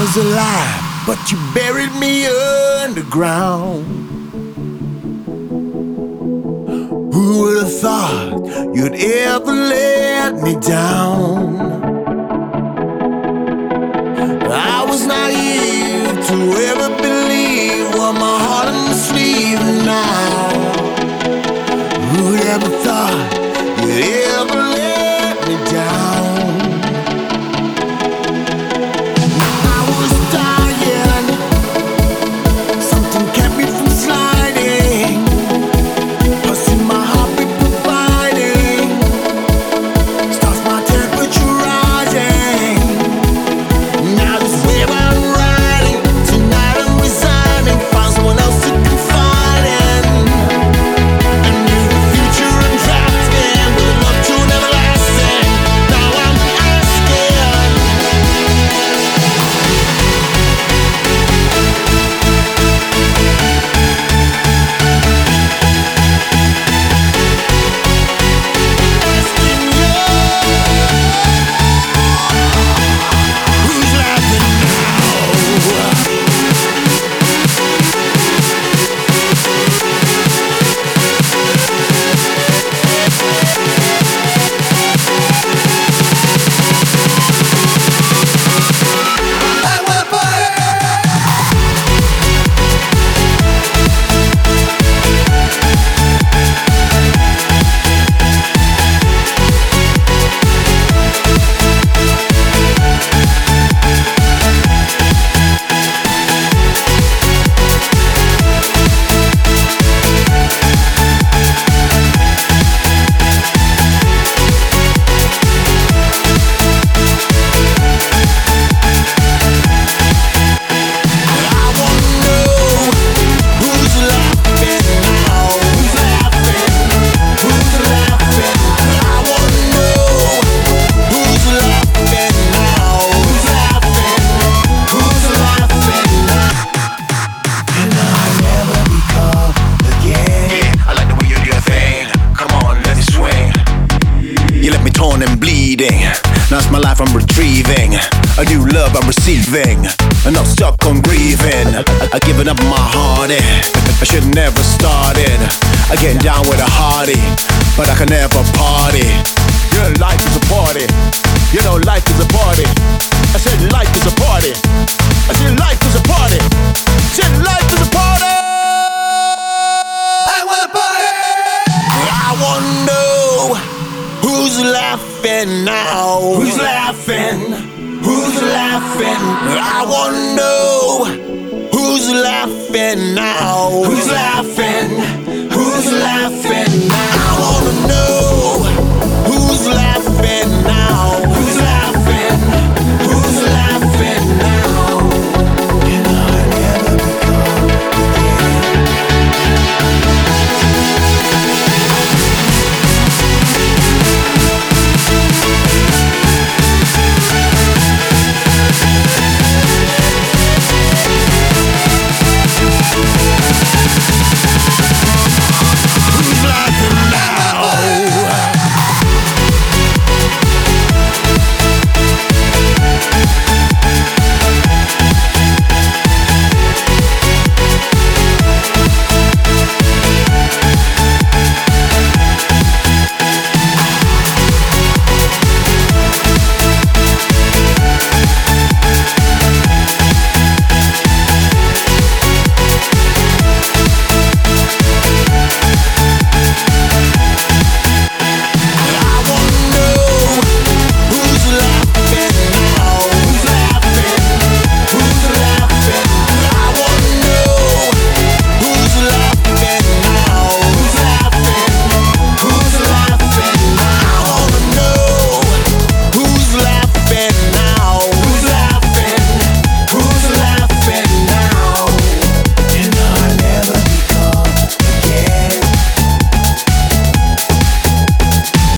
was alive, but you buried me underground. Who would have thought you'd ever let me down? I was naive to ever believe what my heart on the sleeve now. Who'd ever thought you'd ever let me down? I was dying, something kept me from sliding. Pursue my heartbeat providing, starts my temperature rising. Now this wave I'm riding, tonight I'm resigning, find someone else to confide in. A new future I'm drafting, with a love tune everlasting. Now I'm asking, who's laughing now? I wanna party! I wanna know who's laughing now? Who's laughing? Who's laughing? I wanna know who's laughing now? Who's laughing? Who's laughing now? And I'll never be called again. Yeah, I like the way you do your thing. Come on, let it swing. You left me torn and bleeding. Now it's my life I'm retrieving. A new love I'm receiving. I'm not stuck on grieving. I given up my hearty. I should never started. I get down with a hearty, but I can never party. Yeah, life is a party. You know life is a party. I said life is a party. I said life is a party. I said life is a party. I wanna party! I wanna know who's laughing now? Who's laughing? Who's laughing? I wanna know who's laughing now? Who's laughing? Who's laughing?